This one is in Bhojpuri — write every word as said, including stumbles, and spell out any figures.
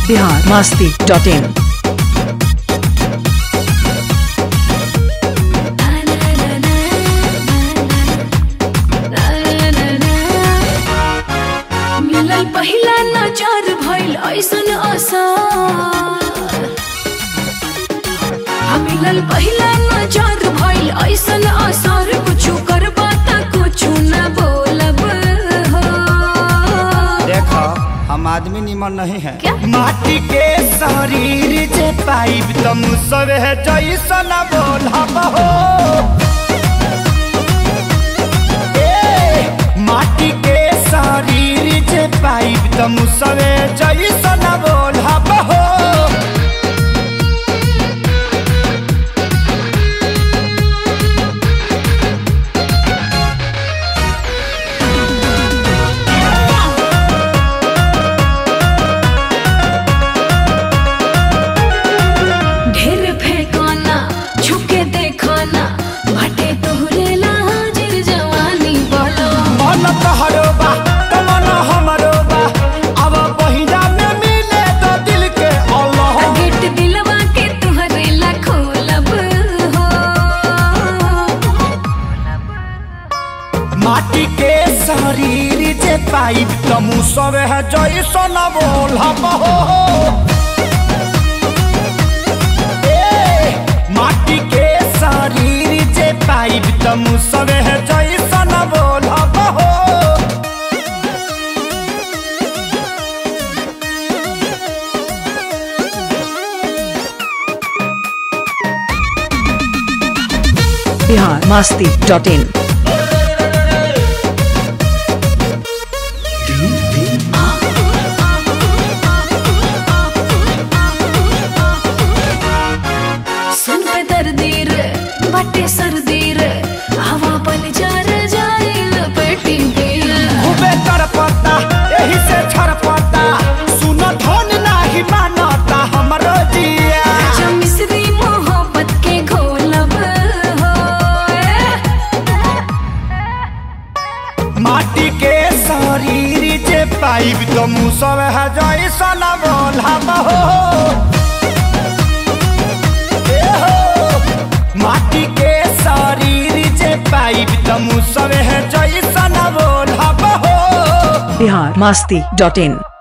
बिहार मस्ती डॉट इन। मिलल पहिला नजर भइल ऐसन असर, मिलल पहिला नजर भइल ऐसन असर, कुछ करबा त कुछ न बोलब हो। देखो हम आदमी निमन नहीं है। क्या? माटी के शरीर जे पाइब तुम सब है जैसन बोलब हो। माटी के शरीर जे पाइब तुम सब है जैसन बोलब हो। माटी के शरीर जे पाइब तुम सब है जैसन बोलब हो। माटी के शरीर जे पाइब तुम सब है जैसन बोलब हो। Bihar Masti dot in. बटे सर्दी रे हवा बन जा रे जाए लपेटी दिल खूबे तड़पता यही से छड़पता, सुन धन नाही मानता हमरो जिया। जो मिस्री मोहब्बत के घोलब हो। माटी के शरीर जे पाइब तुम सब है जैसन बोलब हो। माटी के शरीर जे पाइब तुम सब है जैसन बोलब हो। बिहार मस्ती डॉट इन।